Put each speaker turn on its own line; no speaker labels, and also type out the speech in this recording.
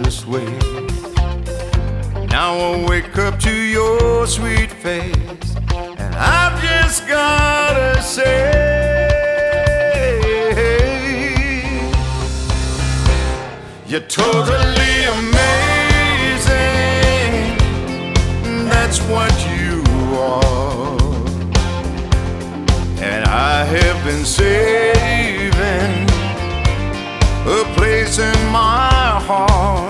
this way. Now I wake up to your sweet face, and I've just gotta say, you're totally amazing. That's what you are. And I have been saving a place in my heart.